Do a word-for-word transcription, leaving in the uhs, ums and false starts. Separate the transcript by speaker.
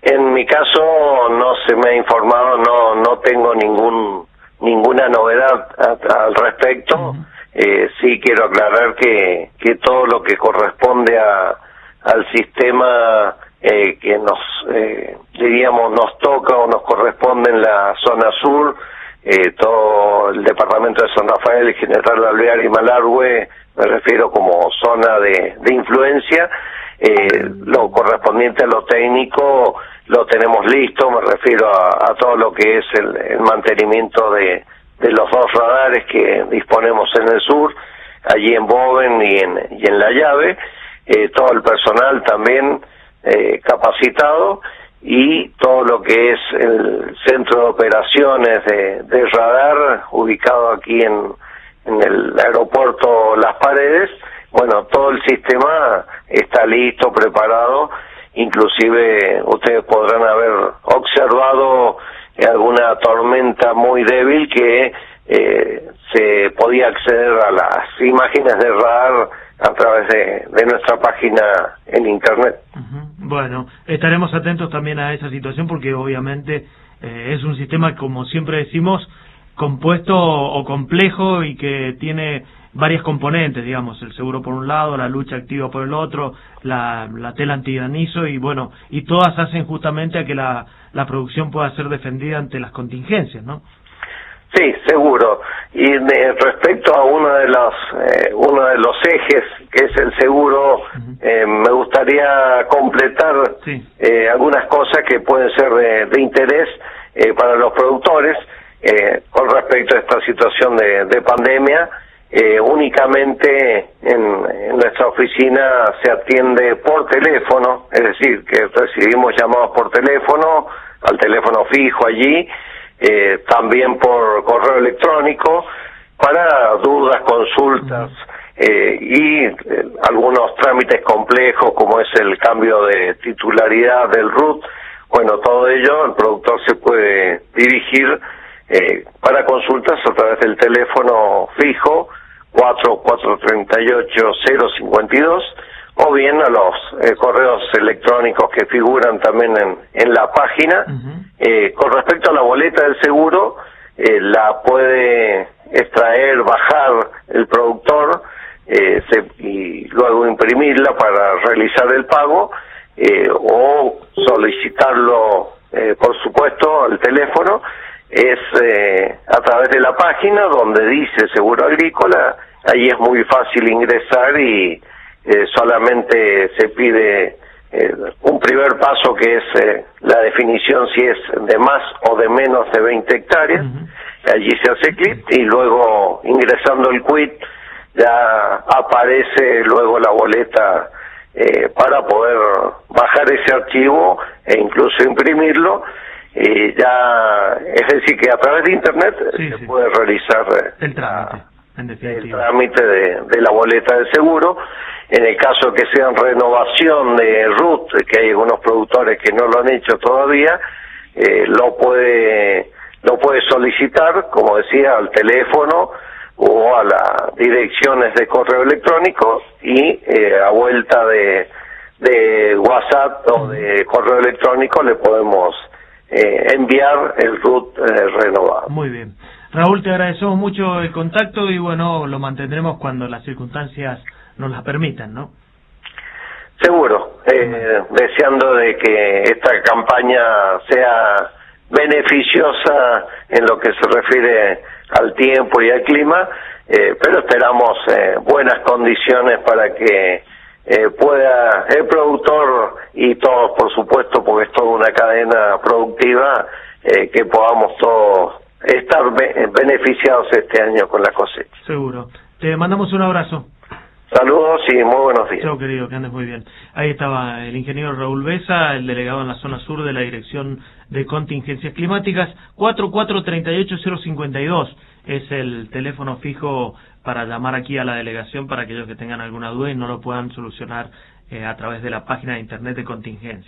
Speaker 1: En mi caso no se me ha informado, no no tengo ningún ninguna novedad a, al respecto. Uh-huh. eh, sí quiero aclarar que, que todo lo que corresponde a, al sistema eh, que nos, eh, diríamos, nos toca o nos corresponde en la zona sur, eh, todo el departamento de San Rafael, General Alvear y Malargüe, me refiero como zona de, de influencia, eh, lo correspondiente a lo técnico lo tenemos listo, me refiero a, a todo lo que es el, el mantenimiento de, de los dos radares que disponemos en el sur, allí en Boven y en, y en La Llave, eh, todo el personal también eh, capacitado, y todo lo que es el centro de operaciones de, de radar ubicado aquí en, en el aeropuerto Las Paredes. Bueno, todo el sistema está listo, preparado. Inclusive ustedes podrán haber observado alguna tormenta muy débil que eh, se podía acceder a las imágenes de radar a través de, de nuestra página en internet.
Speaker 2: Uh-huh. Bueno, estaremos atentos también a esa situación porque obviamente eh, es un sistema, como siempre decimos, compuesto o complejo y que tiene varias componentes, digamos, el seguro por un lado, la lucha activa por el otro, la, la tela antigranizo y bueno, y todas hacen justamente a que la, la producción pueda ser defendida ante las contingencias, ¿no?
Speaker 1: Sí, seguro. Y de, respecto a uno de los eh, uno de los ejes que es el seguro, uh-huh. eh, me gustaría completar sí. eh, algunas cosas que pueden ser de, de interés eh, para los productores eh, con respecto a esta situación de, de pandemia. Eh, únicamente en, en nuestra oficina se atiende por teléfono, es decir, que recibimos llamados por teléfono, al teléfono fijo allí, eh, también por correo electrónico, para dudas, consultas eh, y eh, algunos trámites complejos como es el cambio de titularidad del R U T. Bueno, todo ello el productor se puede dirigir eh, para consultas a través del teléfono fijo cuatro cuatro tres ocho cero cinco dos o bien a los eh, correos electrónicos que figuran también en, en la página. Uh-huh. Eh, con respecto a la boleta del seguro, eh, la puede extraer, bajar el productor eh, se, y luego imprimirla para realizar el pago eh, o solicitarlo, eh, por supuesto, al teléfono. Es eh, a través de la página donde dice seguro agrícola, ahí es muy fácil ingresar y eh, solamente se pide eh, un primer paso que es eh, la definición si es de más o de menos de veinte hectáreas, uh-huh. allí se hace clic y luego ingresando el quit ya aparece luego la boleta eh, para poder bajar ese archivo e incluso imprimirlo. Y ya, es decir, que a través de internet sí, se sí. puede realizar
Speaker 2: el trámite, en definitiva.
Speaker 1: el trámite de, de la boleta de seguro. En el caso que sea renovación de R U T, que hay algunos productores que no lo han hecho todavía, eh, lo puede lo puede solicitar, como decía, al teléfono o a las direcciones de correo electrónico y eh, a vuelta de, de WhatsApp o de correo electrónico le podemos Eh, enviar el R U T eh, renovado.
Speaker 2: Muy bien. Raúl, te agradecemos mucho el contacto y bueno, lo mantendremos cuando las circunstancias nos las permitan, ¿no?
Speaker 1: Seguro, eh, deseando de que esta campaña sea beneficiosa en lo que se refiere al tiempo y al clima, eh, pero esperamos eh, buenas condiciones para que Eh, pueda el productor y todos, por supuesto, porque es toda una cadena productiva, eh, que podamos todos estar be beneficiados este año con la cosecha.
Speaker 2: Seguro. Te mandamos un abrazo.
Speaker 1: Saludos y muy buenos días.
Speaker 2: Chao, querido, que andes muy bien. Ahí estaba el ingeniero Raúl Besa, el delegado en la zona sur de la Dirección de Contingencias Climáticas. Cuatro cuatro tres ocho cero cinco dos es el teléfono fijo para llamar aquí a la delegación para aquellos que tengan alguna duda y no lo puedan solucionar eh, a través de la página de internet de Contingencias.